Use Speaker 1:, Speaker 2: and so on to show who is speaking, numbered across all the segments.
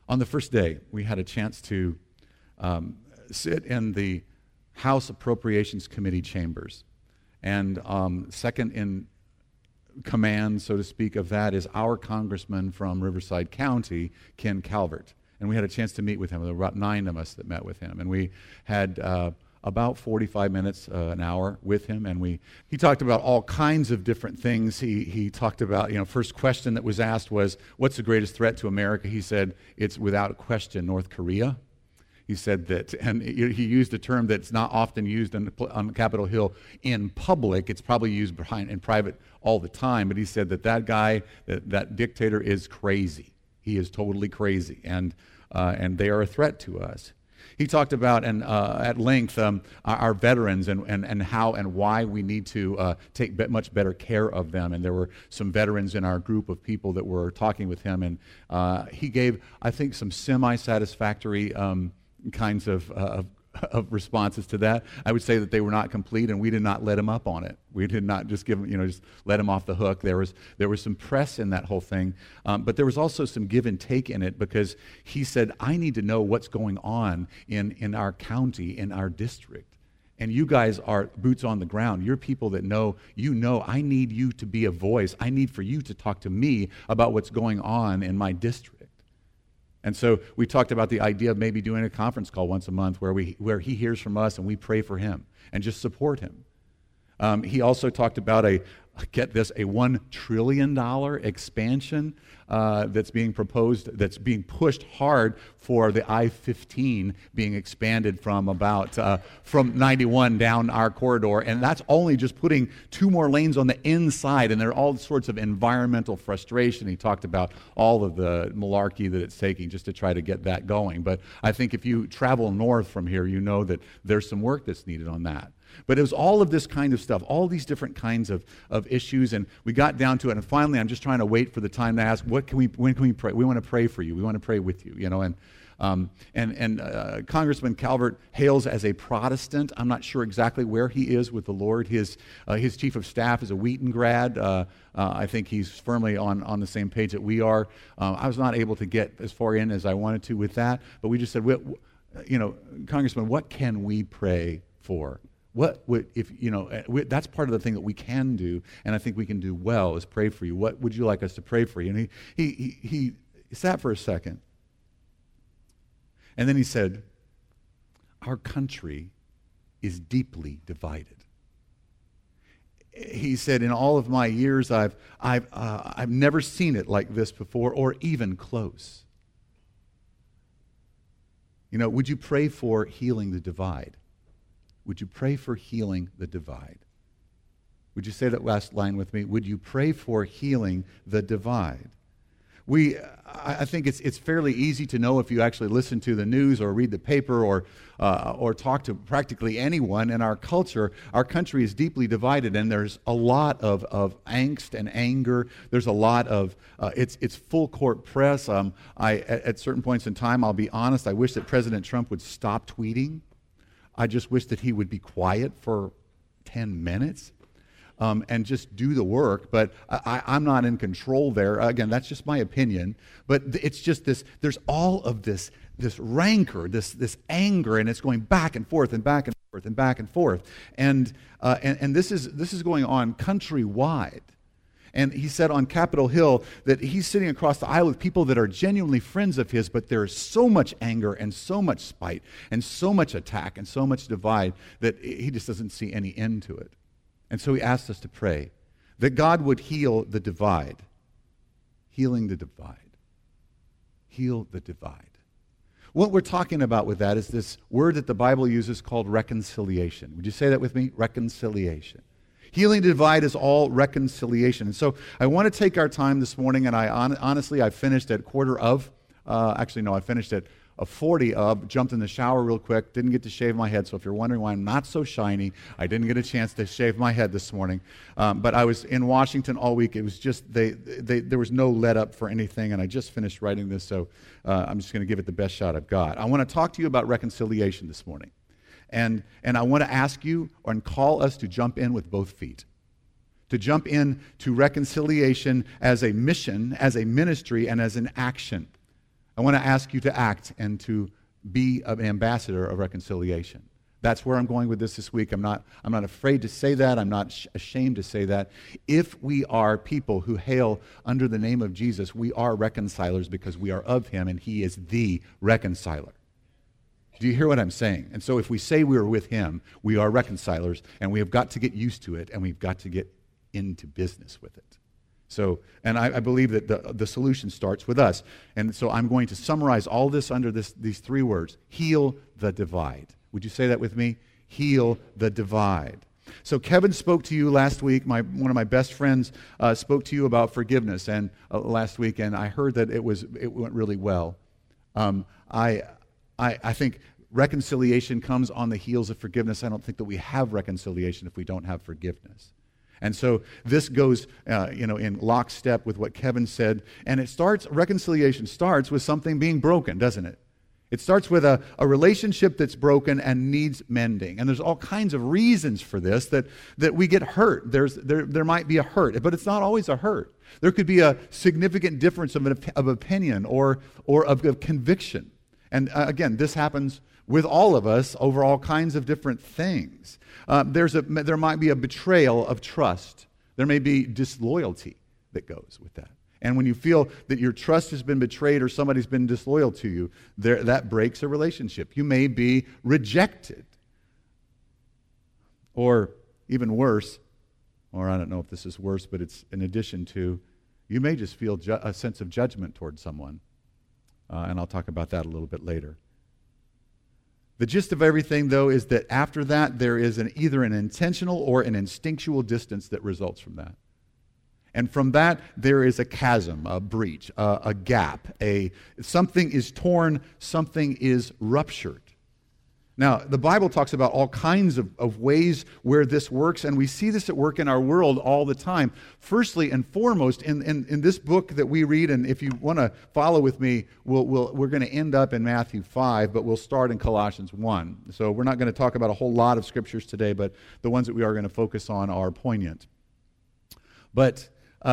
Speaker 1: On the first day, we had a chance to sit in the House Appropriations Committee chambers. And second in command, so to speak, of that is our congressman from Riverside County, Ken Calvert. And we had a chance to meet with him. There were about 9 of us that met with him. And we had about 45 minutes, an hour with him. And he talked about all kinds of different things. He talked about, first question that was asked was, what's the greatest threat to America? He said, it's without a question North Korea. He said that, and he used a term that's not often used on Capitol Hill in public. It's probably used in private all the time. But he said that guy, that dictator is crazy. He is totally crazy, and they are a threat to us. He talked about at length our veterans and how and why we need to take much better care of them. And there were some veterans in our group of people that were talking with him, and he gave, I think, some semi-satisfactory kinds of responses to that. I would say that they were not complete, and we did not let him up on it. We did not just give him, just let him off the hook. There was some press in that whole thing, but there was also some give and take in it, because he said, I need to know what's going on in our county, in our district. And you guys are boots on the ground. You're people that know, I need you to be a voice. I need for you to talk to me about what's going on in my district. And so we talked about the idea of maybe doing a conference call once a month where he hears from us and we pray for him and just support him. He also talked about a $1 trillion expansion that's being proposed, that's being pushed hard for the I-15 being expanded from 91 down our corridor. And that's only just putting 2 more lanes on the inside, and there are all sorts of environmental frustration. He talked about all of the malarkey that it's taking just to try to get that going. But I think if you travel north from here, you know that there's some work that's needed on that. But it was all of this kind of stuff, all these different kinds of issues, and we got down to it. And finally, I'm just trying to wait for the time to ask, when can we pray? We want to pray for you. We want to pray with you, And Congressman Calvert hails as a Protestant. I'm not sure exactly where he is with the Lord. His chief of staff is a Wheaton grad. I think he's firmly on the same page that we are. I was not able to get as far in as I wanted to with that, but we just said, Congressman, what can we pray for? What would, that's part of the thing that we can do, and I think we can do well, is pray for you. What would you like us to pray for you? And he sat for a second, and then he said, our country is deeply divided. He said, in all of my years, I've never seen it like this before, or even close. Would you pray for healing the divide? Would you pray for healing the divide? Would you say that last line with me? Would you pray for healing the divide? I think it's fairly easy to know if you actually listen to the news or read the paper or talk to practically anyone in our culture. Our country is deeply divided, and there's a lot of angst and anger. There's a lot of it's full court press. At certain points in time, I'll be honest, I wish that President Trump would stop tweeting. I just wish that he would be quiet for 10 minutes and just do the work. But I'm not in control there. Again, that's just my opinion. But it's just this, there's all of this rancor, this anger, and it's going back and forth and back and forth and back and forth. And this is going on countrywide. And he said on Capitol Hill that he's sitting across the aisle with people that are genuinely friends of his, but there is so much anger and so much spite and so much attack and so much divide that he just doesn't see any end to it. And so he asked us to pray that God would heal the divide. Healing the divide. Heal the divide. What we're talking about with that is this word that the Bible uses called reconciliation. Would you say that with me? Reconciliation. Healing the divide is all reconciliation. And so I want to take our time this morning, and I finished at I finished at a 40 of, jumped in the shower real quick, didn't get to shave my head, so if you're wondering why I'm not so shiny, I didn't get a chance to shave my head this morning. But I was in Washington all week. It was just, there was no let up for anything, and I just finished writing this, so I'm just going to give it the best shot I've got. I want to talk to you about reconciliation this morning. And I want to ask you and call us to jump in with both feet. To jump in to reconciliation as a mission, as a ministry, and as an action. I want to ask you to act and to be an ambassador of reconciliation. That's where I'm going with this week. I'm not afraid to say that. I'm not ashamed to say that. If we are people who hail under the name of Jesus, we are reconcilers because we are of him and he is the reconciler. Do you hear what I'm saying? And so if we say we are with him, we are reconcilers, and we have got to get used to it, and we've got to get into business with it. So, and I believe that the solution starts with us. And so I'm going to summarize all this under these three words: heal the divide. Would you say that with me? Heal the divide. So Kevin spoke to you last week. One of my best friends spoke to you about forgiveness and last week, and I heard that it went really well. I think reconciliation comes on the heels of forgiveness. I don't think that we have reconciliation if we don't have forgiveness. And so this goes, in lockstep with what Kevin said. And reconciliation starts with something being broken, doesn't it? It starts with a relationship that's broken and needs mending. And there's all kinds of reasons for this, that we get hurt. There might be a hurt, but it's not always a hurt. There could be a significant difference of opinion or of conviction. And again, this happens with all of us over all kinds of different things. There might be a betrayal of trust. There may be disloyalty that goes with that. And when you feel that your trust has been betrayed or somebody's been disloyal to you, that breaks a relationship. You may be rejected. Or even worse, or I don't know if this is worse, but it's in addition to, you may just feel a sense of judgment towards someone. And I'll talk about that a little bit later. The gist of everything, though, is that after that, there is either an intentional or an instinctual distance that results from that. And from that, there is a chasm, a breach, a gap. Something is torn, something is ruptured. Now, the Bible talks about all kinds of ways where this works, and we see this at work in our world all the time. Firstly and foremost, in this book that we read, and if you want to follow with me, we're going to end up in Matthew 5, but we'll start in Colossians 1. So we're not going to talk about a whole lot of scriptures today, but the ones that we are going to focus on are poignant. But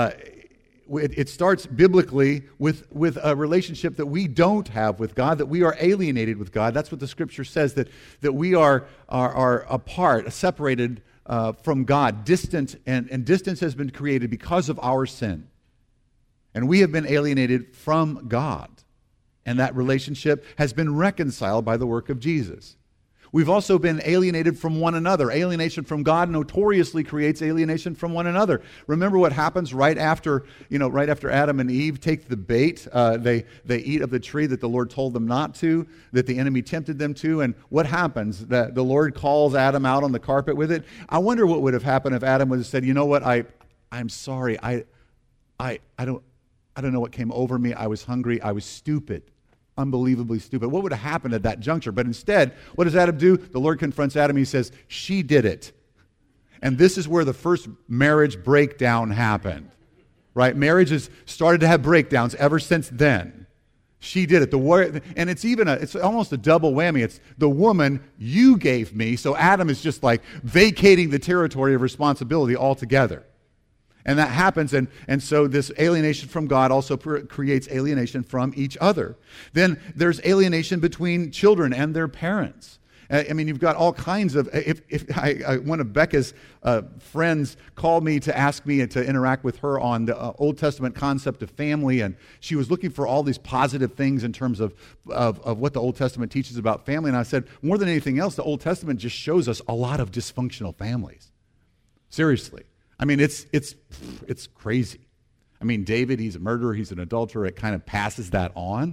Speaker 1: it starts biblically with a relationship that we don't have with God, that we are alienated with God. That's what the Scripture says, that we are apart, separated from God, distant, and distance has been created because of our sin. And we have been alienated from God. And that relationship has been reconciled by the work of Jesus. We've also been alienated from one another. Alienation from God notoriously creates alienation from one another. Remember what happens right after Adam and Eve take the bait. They eat of the tree that the Lord told them not to, that the enemy tempted them to. And what happens? The Lord calls Adam out on the carpet with it. I wonder what would have happened if Adam would have said, "You know what? I'm sorry. I don't know what came over me. I was hungry. I was stupid." Unbelievably stupid. What would have happened at that juncture? But instead, what does Adam do? The Lord confronts Adam. He says, "She did it." And this is where the first marriage breakdown happened. Right? Marriages started to have breakdowns ever since then. She did it. And it's almost a double whammy. It's the woman you gave me. So Adam is just like vacating the territory of responsibility altogether. And that happens, and so this alienation from God also creates alienation from each other. Then there's alienation between children and their parents. I mean, you've got all kinds of, one of Becca's friends called me to ask me to interact with her on the Old Testament concept of family, and she was looking for all these positive things in terms of what the Old Testament teaches about family. And I said, more than anything else, the Old Testament just shows us a lot of dysfunctional families. Seriously. I mean, it's crazy. I mean, David, he's a murderer, he's an adulterer. It kind of passes that on.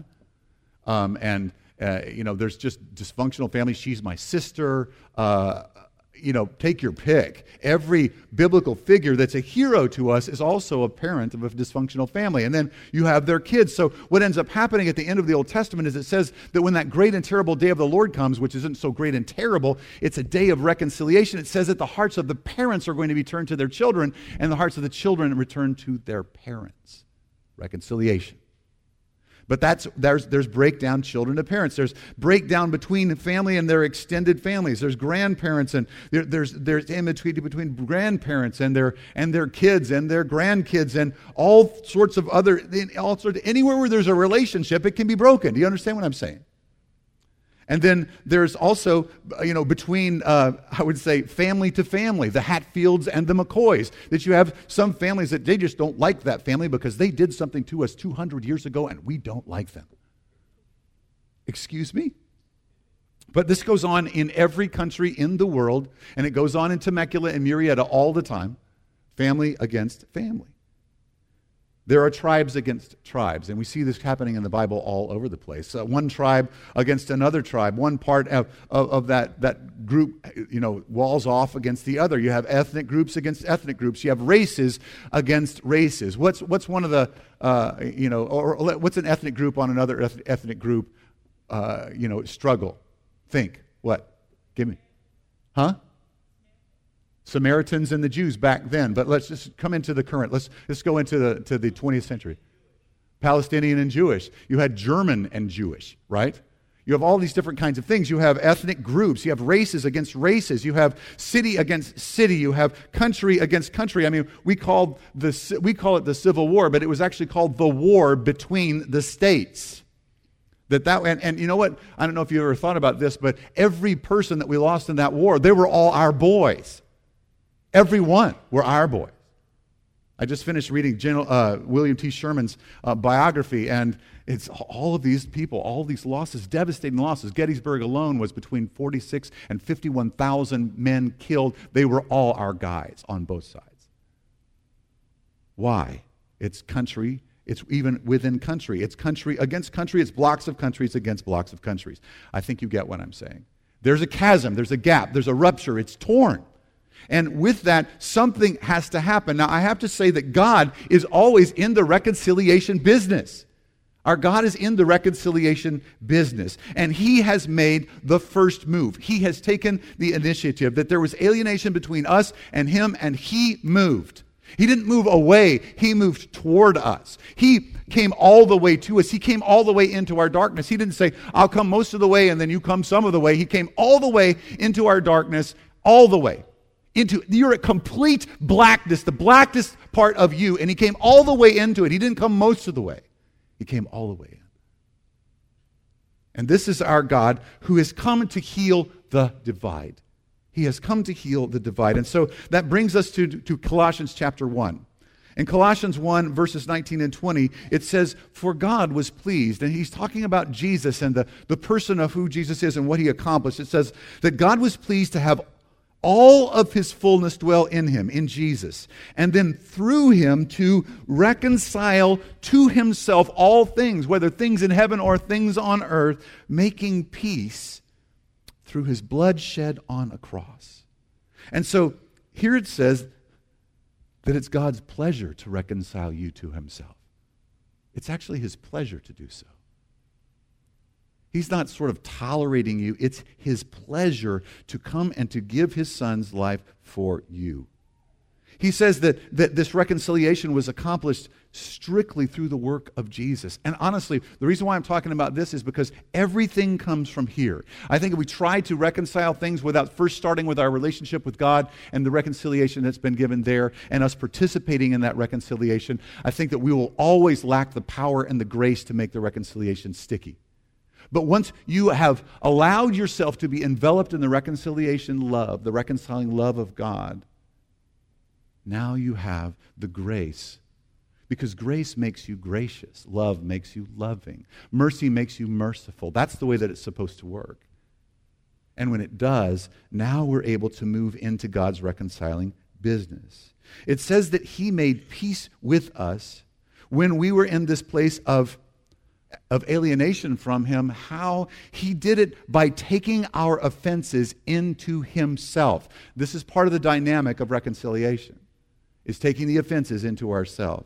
Speaker 1: There's just dysfunctional families. She's my sister. Take your pick. Every biblical figure that's a hero to us is also a parent of a dysfunctional family. And then you have their kids. So what ends up happening at the end of the Old Testament is it says that when that great and terrible day of the Lord comes, which isn't so great and terrible, it's a day of reconciliation. It says that the hearts of the parents are going to be turned to their children, and the hearts of the children return to their parents. Reconciliation. But there's breakdown children to parents. There's breakdown between family and their extended families. There's grandparents, and there's in between grandparents and their kids and their grandkids and all sorts of anywhere where there's a relationship, it can be broken. Do you understand what I'm saying? And then there's also, between, I would say, family to family, the Hatfields and the McCoys, that you have some families that they just don't like that family because they did something to us 200 years ago and we don't like them. Excuse me? But this goes on in every country in the world, and it goes on in Temecula and Murrieta all the time. Family against family. There are tribes against tribes, and we see this happening in the Bible all over the place. One tribe against another tribe. One part of that group, walls off against the other. You have ethnic groups against ethnic groups. You have races against races. What's one of the, what's an ethnic group on another ethnic group, struggle? Think. What? Give me. Huh? Samaritans and the Jews back then, but let's just come into the current. Let's go into the 20th century. Palestinian and Jewish. You had German and Jewish, right? You have all these different kinds of things. You have ethnic groups. You have races against races. You have city against city. You have country against country. I mean, we call it the Civil War, but it was actually called the war between the states. And you know what? I don't know if you ever thought about this, but every person that we lost in that war, they were all our boys. Every one were our boys. I just finished reading William T. Sherman's biography, and it's all of these people, all these losses, devastating losses. Gettysburg alone was between 46 and 51,000 men killed. They were all our guys on both sides. Why? It's country. It's even within country. It's country against country. It's blocks of countries against blocks of countries. I think you get what I'm saying. There's a chasm. There's a gap. There's a rupture. It's torn. And with that, something has to happen. Now, I have to say that God is always in the reconciliation business. Our God is in the reconciliation business. And He has made the first move. He has taken the initiative that there was alienation between us and Him, and He moved. He didn't move away. He moved toward us. He came all the way to us. He came all the way into our darkness. He didn't say, I'll come most of the way and then you come some of the way. He came all the way into our darkness, all the way. You're at complete blackness, the blackest part of you, and He came all the way into it. He didn't come most of the way. He came all the way in. And this is our God who has come to heal the divide. He has come to heal the divide. And so that brings us to Colossians chapter 1. In Colossians 1, verses 19 and 20, it says, for God was pleased. And he's talking about Jesus and the person of who Jesus is and what He accomplished. It says that God was pleased to have all of His fullness dwell in Him, in Jesus, and then through Him to reconcile to Himself all things, whether things in heaven or things on earth, making peace through His blood shed on a cross. And so here it says that it's God's pleasure to reconcile you to Himself. It's actually His pleasure to do so. He's not sort of tolerating you. It's His pleasure to come and to give His Son's life for you. He says that this reconciliation was accomplished strictly through the work of Jesus. And honestly, the reason why I'm talking about this is because everything comes from here. I think if we try to reconcile things without first starting with our relationship with God and the reconciliation that's been given there and us participating in that reconciliation, I think that we will always lack the power and the grace to make the reconciliation sticky. But once you have allowed yourself to be enveloped in the reconciliation love, the reconciling love of God, now you have the grace. Because grace makes you gracious. Love makes you loving. Mercy makes you merciful. That's the way that it's supposed to work. And when it does, now we're able to move into God's reconciling business. It says that He made peace with us when we were in this place of alienation from Him. How He did it by taking our offenses into Himself. This is part of the dynamic of reconciliation, is taking the offenses into ourselves.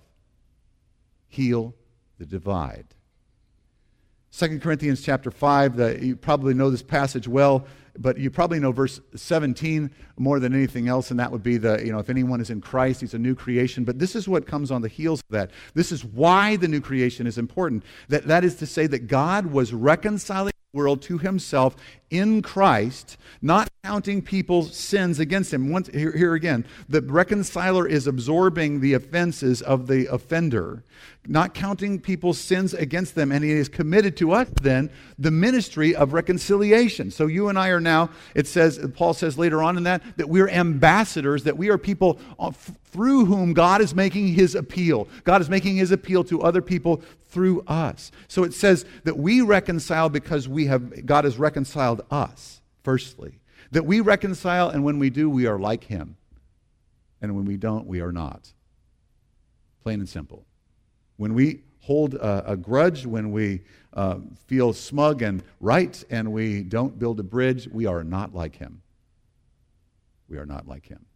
Speaker 1: Heal the divide. 2 Corinthians chapter 5, you probably know this passage well. but you probably know verse 17 more than anything else, and that would be if anyone is in Christ, he's a new creation. But this is what comes on the heels of that. This is why the new creation is important. That is to say that God was reconciling the world to himself in Christ, not counting people's sins against him. Here again, the reconciler is absorbing the offenses of the offender, not counting people's sins against them, and he is committed to us then the ministry of reconciliation. So you and I are now, Paul says later on in that we're ambassadors, that we are people through whom God is making his appeal. God is making his appeal to other people through us. So it says that we reconcile because God has reconciled us, firstly. That we reconcile, and when we do, we are like him. And when we don't, we are not. Plain and simple. When we hold a grudge, when we feel smug and right, and we don't build a bridge, we are not like him. We are not like him.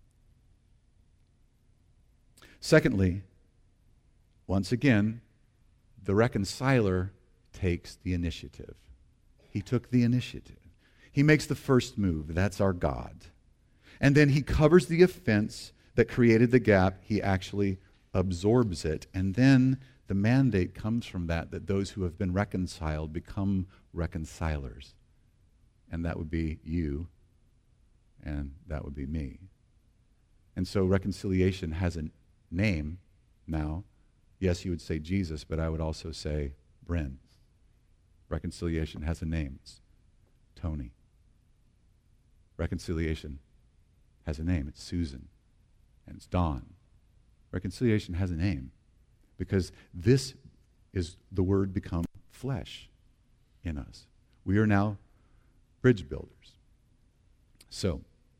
Speaker 1: Secondly, once again, the reconciler takes the initiative. He took the initiative. He makes the first move. That's our God. And then he covers the offense that created the gap. He actually absorbs it. And then the mandate comes from that those who have been reconciled become reconcilers. And that would be you, and that would be me. And so reconciliation has a name now. Yes, you would say Jesus, but I would also say Bryn. Reconciliation has a name. It's Tony. Reconciliation has a name. It's Susan. And it's Dawn. Reconciliation has a name because this is the Word become flesh in us. We are now bridge builders. So,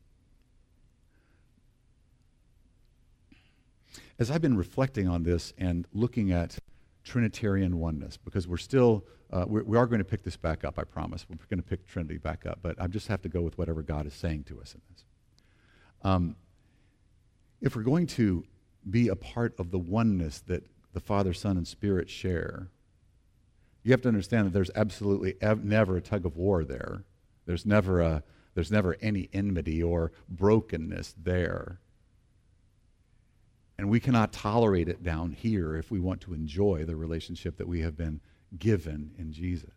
Speaker 1: as I've been reflecting on this and looking at Trinitarian oneness, because we're still, we are going to pick this back up, I promise. We're going to pick Trinity back up, but I just have to go with whatever God is saying to us in this. If we're going to be a part of the oneness that the Father, Son, and Spirit share, you have to understand that there's absolutely never a tug of war there. There's never any enmity or brokenness there. And we cannot tolerate it down here if we want to enjoy the relationship that we have been given in Jesus.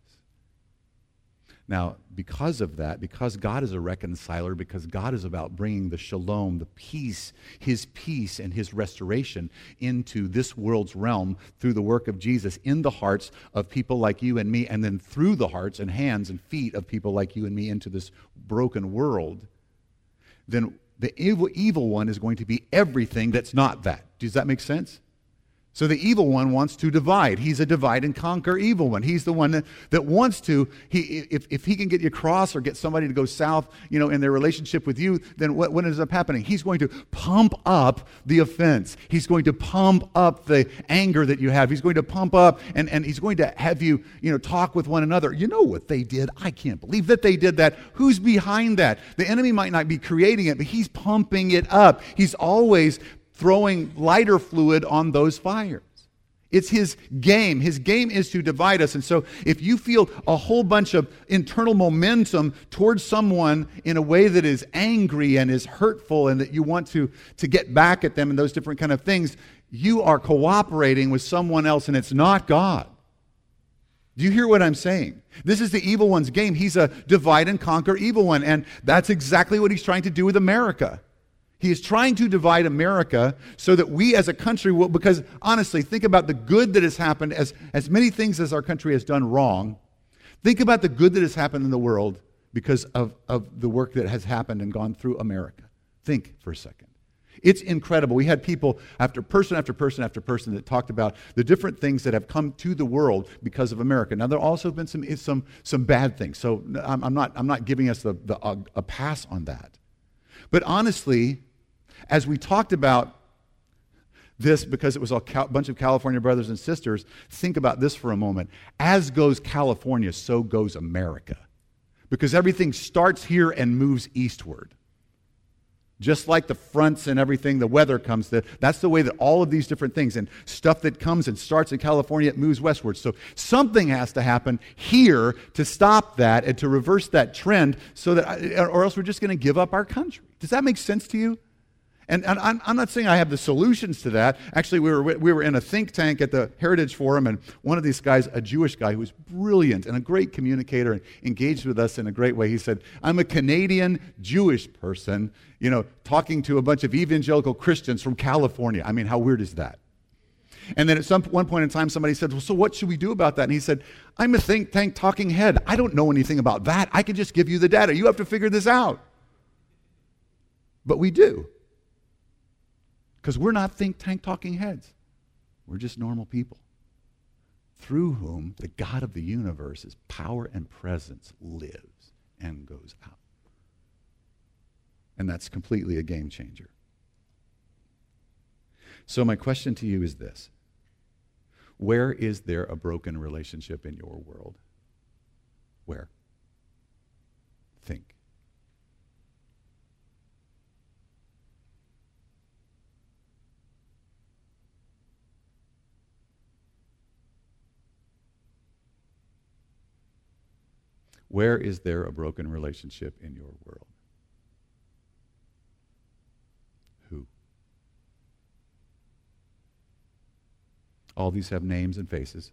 Speaker 1: Now, because of that, because God is a reconciler, because God is about bringing the shalom, the peace, his peace and his restoration into this world's realm through the work of Jesus in the hearts of people like you and me, and then through the hearts and hands and feet of people like you and me into this broken world, then the evil one is going to be everything that's not that. Does that make sense? So the evil one wants to divide. He's a divide and conquer evil one. He's the one that wants to, if he can get you across or get somebody to go south, in their relationship with you, then what ends up happening? He's going to pump up the offense. He's going to pump up the anger that you have. He's going to pump up and he's going to have you, talk with one another. You know what they did? I can't believe that they did that. Who's behind that? The enemy might not be creating it, but he's pumping it up. He's always throwing lighter fluid on those fires. It's his game. His game is to divide us. And so if you feel a whole bunch of internal momentum towards someone in a way that is angry and is hurtful and that you want to get back at them and those different kind of things, you are cooperating with someone else and it's not God. Do you hear what I'm saying? This is the evil one's game. He's a divide and conquer evil one. And that's exactly what he's trying to do with America. He is trying to divide America so that we as a country will, because honestly, think about the good that has happened, as many things as our country has done wrong. Think about the good that has happened in the world because of the work that has happened and gone through America. Think for a second. It's incredible. We had people after person that talked about the different things that have come to the world because of America. Now there also have been some bad things. So I'm not giving us a pass on that. But honestly, as we talked about this, because it was a bunch of California brothers and sisters, think about this for a moment. As goes California, so goes America. Because everything starts here and moves eastward. Just like the fronts and everything, the weather comes to, that's the way that all of these different things and stuff that comes and starts in California, it moves westward. So something has to happen here to stop that and to reverse that trend so that, or else we're just going to give up our country. Does that make sense to you? And I'm not saying I have the solutions to that. Actually, we were in a think tank at the Heritage Forum, and one of these guys, a Jewish guy who was brilliant and a great communicator and engaged with us in a great way, he said, I'm a Canadian Jewish person, talking to a bunch of evangelical Christians from California. I mean, how weird is that? And then at one point in time, somebody said, well, so what should we do about that? And he said, I'm a think tank talking head. I don't know anything about that. I can just give you the data. You have to figure this out. But we do. Because we're not think tank talking heads. We're just normal people through whom the God of the universe's power and presence lives and goes out. And that's completely a game changer. So my question to you is this. Where is there a broken relationship in your world? Where? Think. Where is there a broken relationship in your world? Who? All these have names and faces.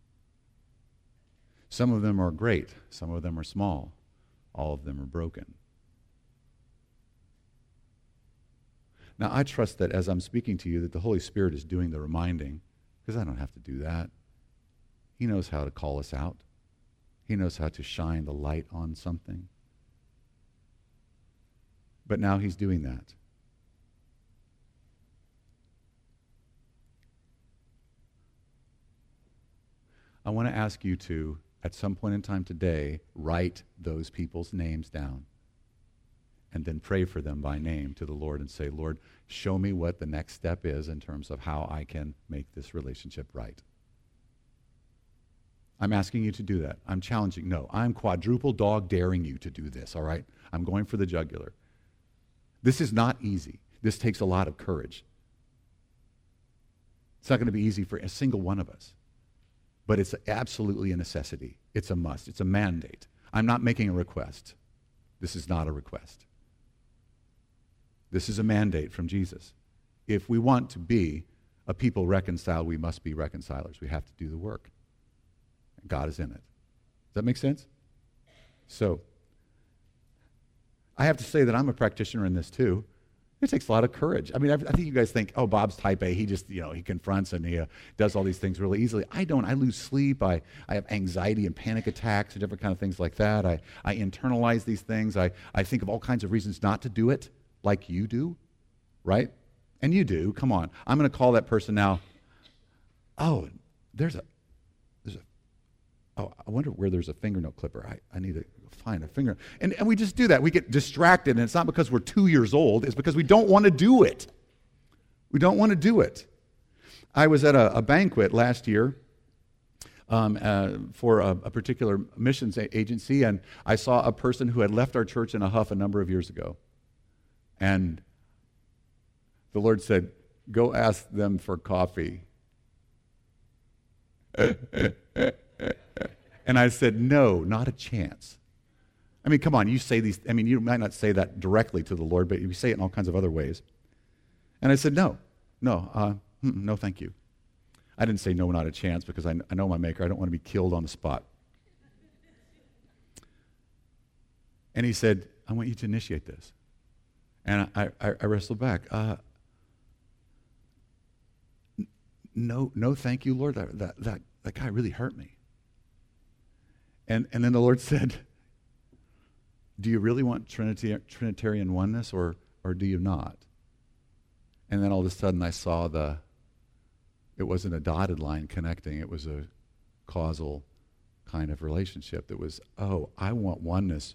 Speaker 1: Some of them are great. Some of them are small. All of them are broken. Now, I trust that as I'm speaking to you, that the Holy Spirit is doing the reminding, because I don't have to do that. He knows how to call us out. He knows how to shine the light on something. But now he's doing that. I want to ask you to, at some point in time today, write those people's names down and then pray for them by name to the Lord and say, Lord, show me what the next step is in terms of how I can make this relationship right. I'm asking you to do that. I'm challenging. No, I'm quadruple dog daring you to do this, all right? I'm going for the jugular. This is not easy. This takes a lot of courage. It's not going to be easy for a single one of us. But it's absolutely a necessity. It's a must. It's a mandate. I'm not making a request. This is not a request. This is a mandate from Jesus. If we want to be a people reconciled, we must be reconcilers. We have to do the work. God is in it. Does that make sense? So, I have to say that I'm a practitioner in this too. It takes a lot of courage. I mean, I think you guys think, oh, Bob's type A. He just, he confronts and he does all these things really easily. I don't. I lose sleep. I have anxiety and panic attacks and different kind of things like that. I internalize these things. I think of all kinds of reasons not to do it, like you do, right? And you do. Come on. I'm going to call that person now. Oh, I wonder where there's a fingernail clipper. I need to find a finger. And we just do that. We get distracted, and it's not because we're 2 years old. It's because we don't want to do it. We don't want to do it. I was at a banquet last year for a particular missions agency, and I saw a person who had left our church in a huff a number of years ago. And the Lord said, go ask them for coffee. And I said, no, not a chance. I mean, come on, you say these, you might not say that directly to the Lord, but you say it in all kinds of other ways. And I said, no, thank you. I didn't say no, not a chance, because I know my Maker. I don't want to be killed on the spot. And he said, I want you to initiate this. And I wrestled back. No, thank you, Lord. That guy really hurt me. And then the Lord said, do you really want Trinitarian oneness or do you not? And then all of a sudden I saw it wasn't a dotted line connecting, it was a causal kind of relationship that was, oh, I want oneness,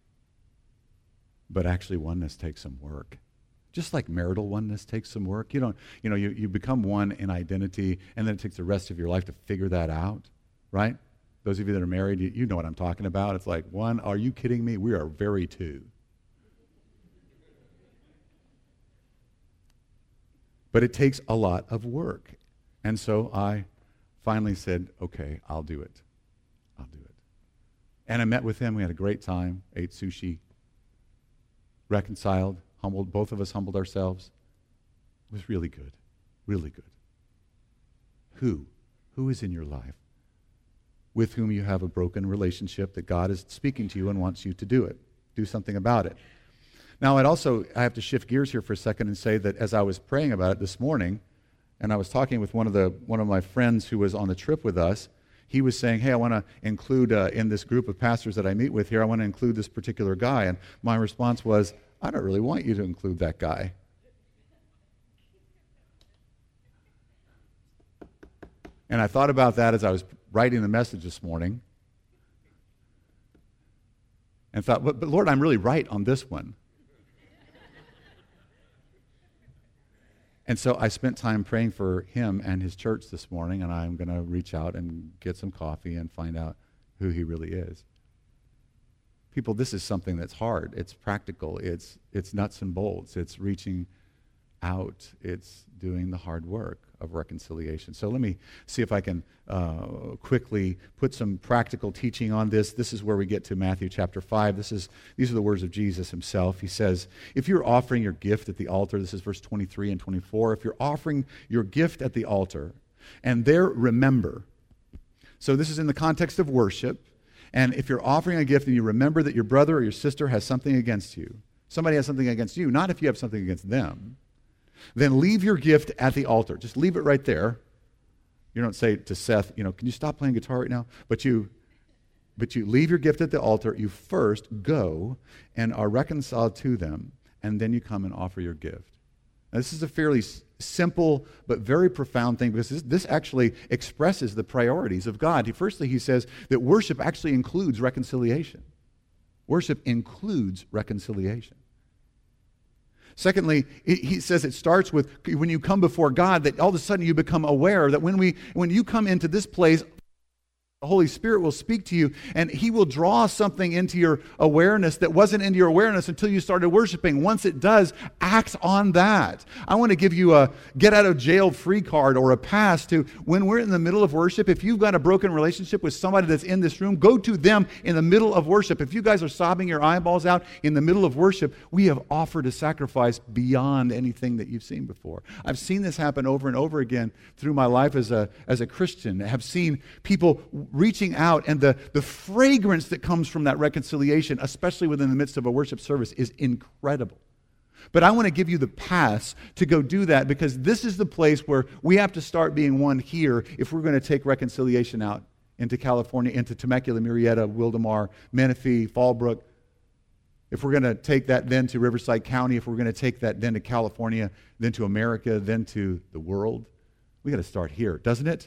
Speaker 1: but actually oneness takes some work. Just like marital oneness takes some work. You become one in identity, and then it takes the rest of your life to figure that out, right? Those of you that are married, you know what I'm talking about. It's like, one, are you kidding me? We are very two. But it takes a lot of work. And so I finally said, okay, I'll do it. I'll do it. And I met with him. We had a great time, ate sushi, reconciled, humbled. Both of us humbled ourselves. It was really good, really good. Who is in your life with whom you have a broken relationship that God is speaking to you and wants you to do something about it? Now, I have to shift gears here for a second and say that as I was praying about it this morning, and I was talking with one of my friends who was on the trip with us, he was saying, hey, I want to include in this group of pastors that I meet with here, I want to include this particular guy. And my response was, I don't really want you to include that guy. And I thought about that as I was writing the message this morning. And thought, but Lord, I'm really right on this one. And so I spent time praying for him and his church this morning, and I'm going to reach out and get some coffee and find out who he really is. People, this is something that's hard. It's practical. It's nuts and bolts. It's reaching out. It's doing the hard work of reconciliation. So let me see if I can quickly put some practical teaching on this. This is where we get to Matthew chapter 5. These are the words of Jesus himself. He says, if you're offering your gift at the altar, this is verse 23 and 24, if you're offering your gift at the altar, and there remember, so this is in the context of worship, and if you're offering a gift and you remember that your brother or your sister has something against you, somebody has something against you, not if you have something against them, then leave your gift at the altar. Just leave it right there. You don't say to Seth, can you stop playing guitar right now? But you leave your gift at the altar. You first go and are reconciled to them, and then you come and offer your gift. Now, this is a fairly simple but very profound thing, because this actually expresses the priorities of God. Firstly, he says that worship actually includes reconciliation. Worship includes reconciliation. Secondly, he says it starts with when you come before God, that all of a sudden you become aware that when you come into this place, the Holy Spirit will speak to you, and he will draw something into your awareness that wasn't into your awareness until you started worshiping. Once it does, act on that. I want to give you a get-out-of-jail-free card or a pass to when we're in the middle of worship. If you've got a broken relationship with somebody that's in this room, go to them in the middle of worship. If you guys are sobbing your eyeballs out in the middle of worship, we have offered a sacrifice beyond anything that you've seen before. I've seen this happen over and over again through my life as a Christian. I have seen people reaching out, and the fragrance that comes from that reconciliation, especially within the midst of a worship service, is incredible. But I want to give you the pass to go do that, because this is the place where we have to start being one here if we're going to take reconciliation out into California, into Temecula, Murrieta, Wildomar, Menifee, Fallbrook. If we're going to take that then to Riverside County, if we're going to take that then to California, then to America, then to the world, we got to start here, doesn't it?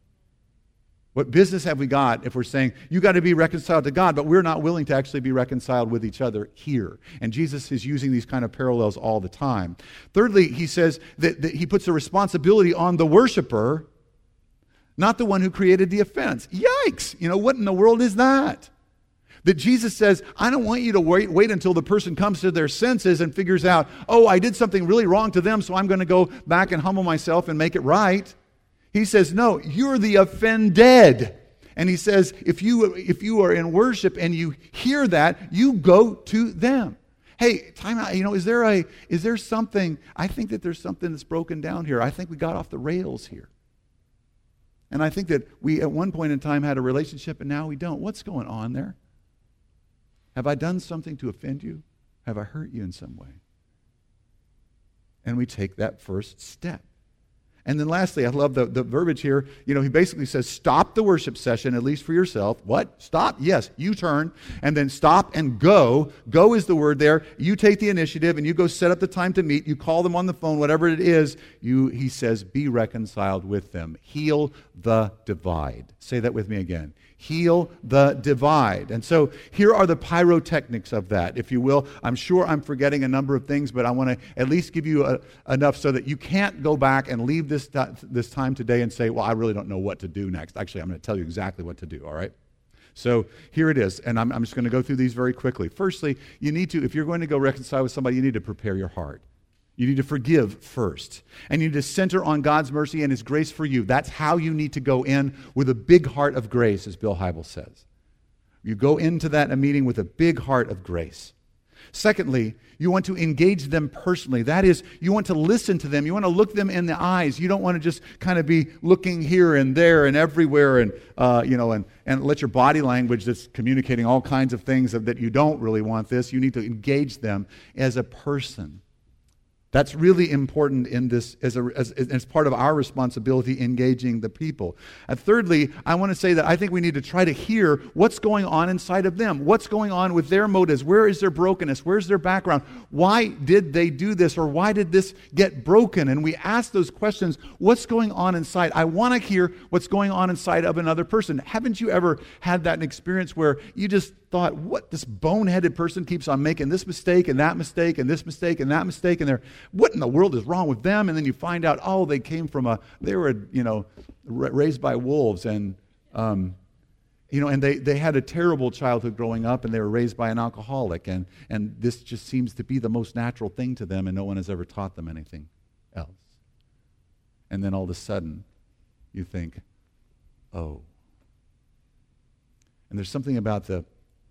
Speaker 1: What business have we got if we're saying, you got to be reconciled to God, but we're not willing to actually be reconciled with each other here? And Jesus is using these kind of parallels all the time. Thirdly, he says that he puts a responsibility on the worshiper, not the one who created the offense. Yikes! What in the world is that? That Jesus says, I don't want you to wait until the person comes to their senses and figures out, oh, I did something really wrong to them, so I'm going to go back and humble myself and make it right. He says, no, you're the offended. And he says, if you are in worship and you hear that, you go to them. Hey, time out. Is there something? I think that there's something that's broken down here. I think we got off the rails here. And I think that we at one point in time had a relationship and now we don't. What's going on there? Have I done something to offend you? Have I hurt you in some way? And we take that first step. And then lastly, I love the verbiage here. He basically says, stop the worship session, at least for yourself. What? Stop? Yes, you turn. And then stop and go. Go is the word there. You take the initiative and you go set up the time to meet. You call them on the phone, whatever it is. He says, be reconciled with them. Heal the divide. Say that with me again. Heal the divide. And so here are the pyrotechnics of that, if you will. I'm sure I'm forgetting a number of things, but I want to at least give you enough so that you can't go back and leave this time today and say, well, I really don't know what to do next. Actually, I'm going to tell you exactly what to do, all right? So here it is, and I'm just going to go through these very quickly. Firstly, you need to, if you're going to go reconcile with somebody, you need to prepare your heart. You need to forgive first. And you need to center on God's mercy and His grace for you. That's how you need to go in with a big heart of grace, as Bill Hybels says. You go into that meeting with a big heart of grace. Secondly, you want to engage them personally. That is, you want to listen to them. You want to look them in the eyes. You don't want to just kind of be looking here and there and everywhere and let your body language that's communicating all kinds of things that you don't really want this. You need to engage them as a person. That's really important in this as part of our responsibility engaging the people. And thirdly, I want to say that I think we need to try to hear what's going on inside of them. What's going on with their motives? Where is their brokenness? Where's their background? Why did they do this, or why did this get broken? And we ask those questions, what's going on inside? I want to hear what's going on inside of another person. Haven't you ever had that experience where you just thought, what, this boneheaded person keeps on making this mistake and that mistake and this mistake and that mistake, and what in the world is wrong with them? And then you find out, they came from they were, raised by wolves, and and they had a terrible childhood growing up, and they were raised by an alcoholic, and this just seems to be the most natural thing to them, and no one has ever taught them anything else. And then all of a sudden, you think, oh. And there's something about the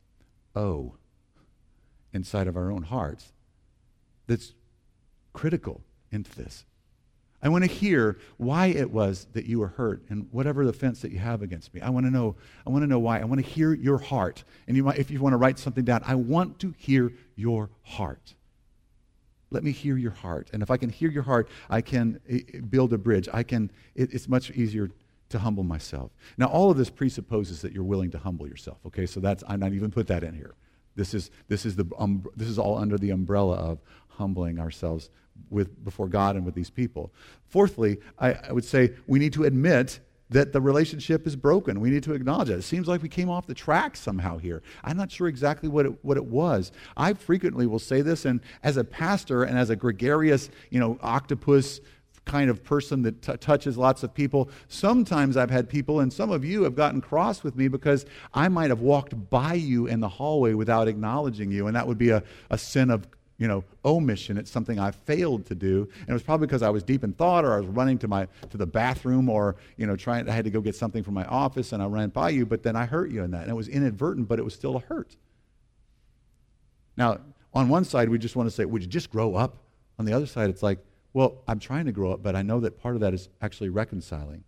Speaker 1: inside of our own hearts that's critical into this. I want to hear why it was that you were hurt and whatever the offense that you have against me. I want to know why. I want to hear your heart. And if you want to write something down, I want to hear your heart. Let me hear your heart. And if I can hear your heart, I can build a bridge. It's much easier to humble myself. Now, all of this presupposes that you're willing to humble yourself. Okay, so I'm not even put that in here. This is all under the umbrella of humbling ourselves before God and with these people. Fourthly, I would say we need to admit that the relationship is broken. We need to acknowledge it. It seems like we came off the track somehow here. I'm not sure exactly what it was. I frequently will say this, and as a pastor and as a gregarious, octopus kind of person that touches lots of people, sometimes I've had people, and some of you have gotten cross with me because I might have walked by you in the hallway without acknowledging you, and that would be a sin of omission. It's something I failed to do, and it was probably because I was deep in thought, or I was running to the bathroom, or I had to go get something from my office, and I ran by you, but then I hurt you in that, and it was inadvertent, but it was still a hurt. Now, on one side, we just want to say, would you just grow up? On the other side, it's like, well, I'm trying to grow up, but I know that part of that is actually reconciling.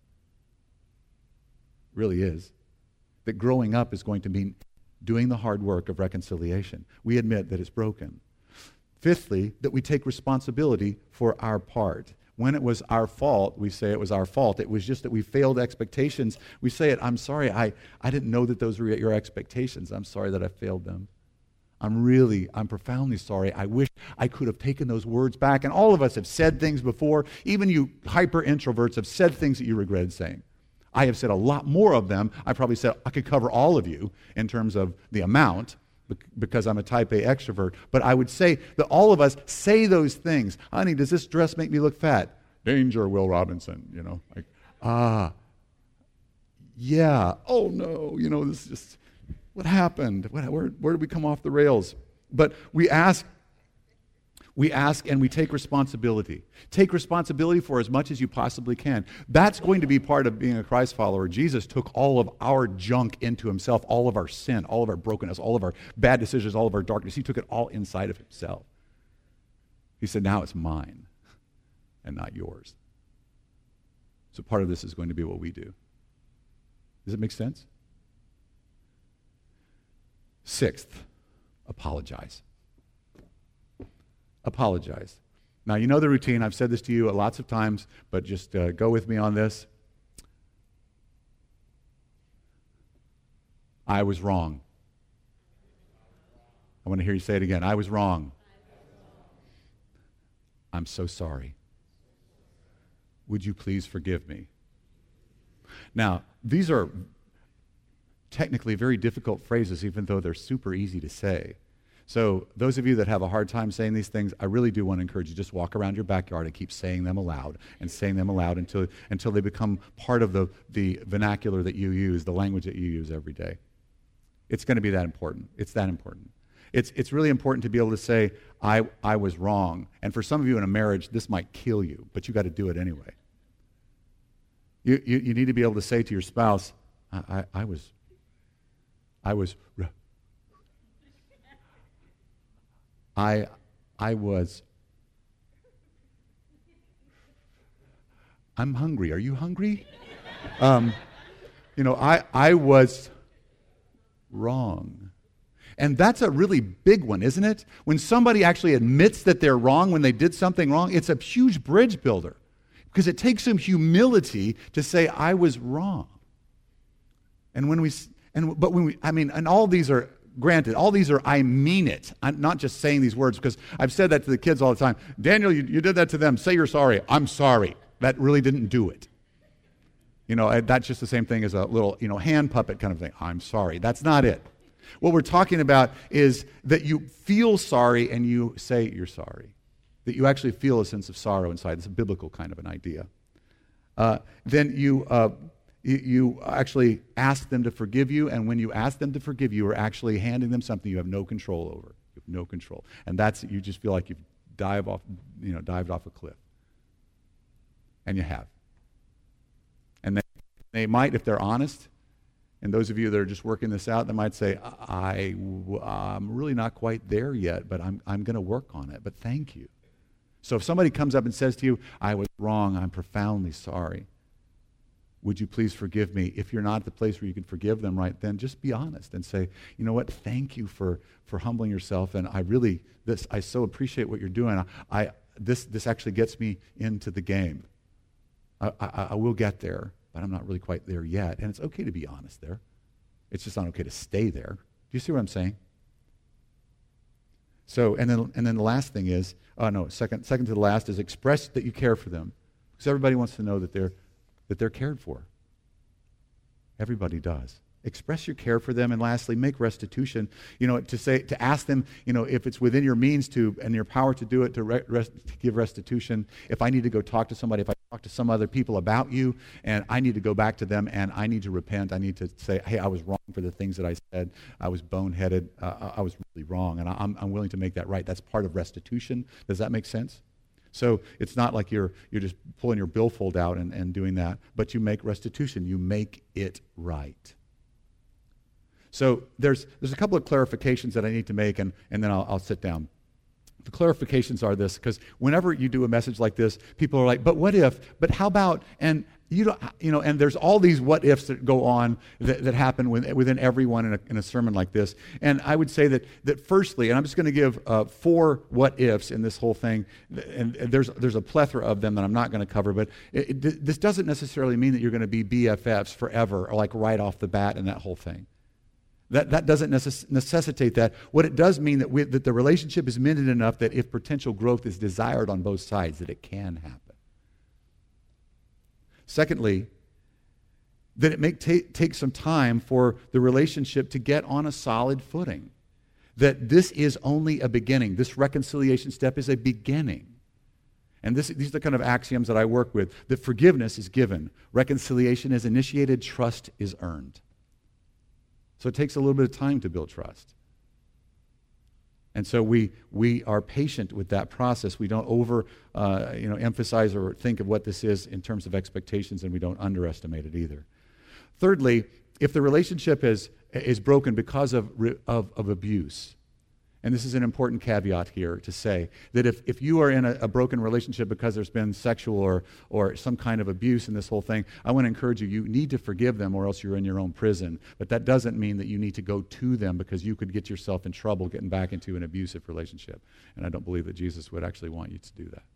Speaker 1: It really is. That growing up is going to mean doing the hard work of reconciliation. We admit that it's broken. Fifthly, that we take responsibility for our part. When it was our fault, we say it was our fault. It was just that we failed expectations. We say it, I'm sorry, I didn't know that those were your expectations. I'm sorry that I failed them. I'm profoundly sorry. I wish I could have taken those words back. And all of us have said things before. Even you hyper-introverts have said things that you regretted saying. I have said a lot more of them. I probably said I could cover all of you in terms of the amount because I'm a type A extrovert. But I would say that all of us say those things. Honey, does this dress make me look fat? Danger, Will Robinson. Yeah. Oh, no. This is just... What happened? Where did we come off the rails? But we ask and we take responsibility. Take responsibility for as much as you possibly can. That's going to be part of being a Christ follower. Jesus took all of our junk into himself, all of our sin, all of our brokenness, all of our bad decisions, all of our darkness. He took it all inside of himself. He said, now it's mine and not yours. So part of this is going to be what we do. Does it make sense? Sixth, apologize. Apologize. Now, you know the routine. I've said this to you lots of times, but just go with me on this. I was wrong. I want to hear you say it again. I was wrong. I'm so sorry. Would you please forgive me? Now, these are technically very difficult phrases, even though they're super easy to say. So those of you that have a hard time saying these things, I really do want to encourage you, just walk around your backyard and keep saying them aloud and saying them aloud until they become part of the vernacular that you use, the language that you use every day. It's going to be that important. It's that important. It's really important to be able to say, I was wrong. And for some of you in a marriage, this might kill you, but you got to do it anyway. You need to be able to say to your spouse, I was I'm hungry. Are you hungry? I was wrong. And that's a really big one, isn't it? When somebody actually admits that they're wrong when they did something wrong, it's a huge bridge builder. Because it takes some humility to say, I was wrong. And all these are, granted, all these are, I mean it. I'm not just saying these words, because I've said that to the kids all the time. Daniel, you did that to them. Say you're sorry. I'm sorry. That really didn't do it. That's just the same thing as a little, hand puppet kind of thing. I'm sorry. That's not it. What we're talking about is that you feel sorry and you say you're sorry. That you actually feel a sense of sorrow inside. It's a biblical kind of an idea. Then you actually ask them to forgive you, and when you ask them to forgive you, you're actually handing them something you have no control over. You have no control. And you just feel like you've dived off a cliff. And you have. And they might, if they're honest, and those of you that are just working this out, they might say, I'm really not quite there yet, but I'm going to work on it. But thank you. So if somebody comes up and says to you, I was wrong, I'm profoundly sorry, would you please forgive me? If you're not at the place where you can forgive them right then, just be honest and say, you know what, thank you for humbling yourself, and I so appreciate what you're doing. This actually gets me into the game. I will get there, but I'm not really quite there yet. And it's okay to be honest there. It's just not okay to stay there. Do you see what I'm saying? So, and then the last thing is, second to the last is express that you care for them. Because everybody wants to know that they're cared for. Everybody does. Express your care for them, and lastly, make restitution. To ask them, if it's within your means and your power to do it, to give restitution. If I need to go talk to somebody, if I talk to some other people about you, and I need to go back to them, and I need to repent, I need to say, hey, I was wrong for the things that I said. I was boneheaded. I was really wrong, and I'm willing to make that right. That's part of restitution. Does that make sense? So it's not like you're just pulling your billfold out and doing that, but you make restitution. You make it right. So there's a couple of clarifications that I need to make, and then I'll sit down. The clarifications are this, because whenever you do a message like this, people are like, but what if, but how about, and and there's all these what ifs that go on that happen within everyone in a sermon like this. And I would say that firstly, and I'm just going to give 4 what ifs in this whole thing, and there's a plethora of them that I'm not going to cover, but this doesn't necessarily mean that you're going to be BFFs forever, or like right off the bat in that whole thing. That doesn't necessitate that. What it does mean that the relationship is mended enough that if potential growth is desired on both sides, that it can happen. Secondly, that it may take some time for the relationship to get on a solid footing. That this is only a beginning. This reconciliation step is a beginning. And these are the kind of axioms that I work with. That forgiveness is given. Reconciliation is initiated. Trust is earned. So it takes a little bit of time to build trust. And so we are patient with that process. We don't emphasize or think of what this is in terms of expectations, and we don't underestimate it either. Thirdly, if the relationship is broken because of abuse, and this is an important caveat here to say, that if you are in a broken relationship because there's been sexual or some kind of abuse in this whole thing, I want to encourage you need to forgive them, or else you're in your own prison. But that doesn't mean that you need to go to them, because you could get yourself in trouble getting back into an abusive relationship. And I don't believe that Jesus would actually want you to do that.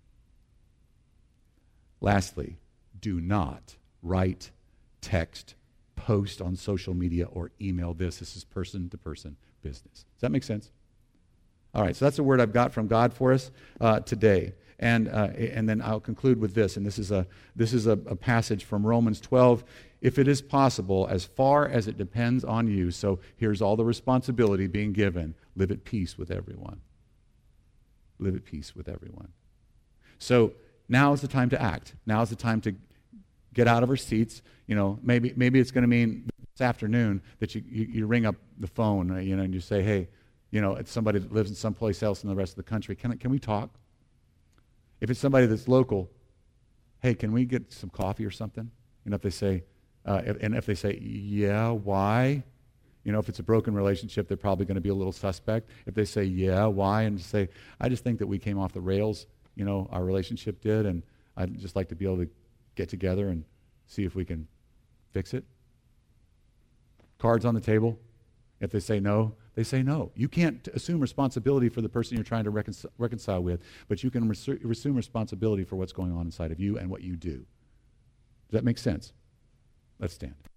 Speaker 1: Lastly, do not write, text, post on social media, or email this. This is person-to-person business. Does that make sense? All right, so that's a word I've got from God for us today. And then I'll conclude with this, and this is a passage from Romans 12. If it is possible, as far as it depends on you, so here's all the responsibility being given, live at peace with everyone. Live at peace with everyone. So now is the time to act. Now is the time to get out of our seats. Maybe it's going to mean this afternoon that you ring up the phone, and you say, hey, it's somebody that lives in someplace else in the rest of the country, can we talk? If it's somebody that's local, hey, can we get some coffee or something? If they say, yeah, why? If it's a broken relationship, they're probably going to be a little suspect. If they say, yeah, why? And say, I just think that we came off the rails, our relationship did, and I'd just like to be able to get together and see if we can fix it. Cards on the table. If they say no, they say no. You can't assume responsibility for the person you're trying to reconcile with, but you can assume responsibility for what's going on inside of you and what you do. Does that make sense? Let's stand.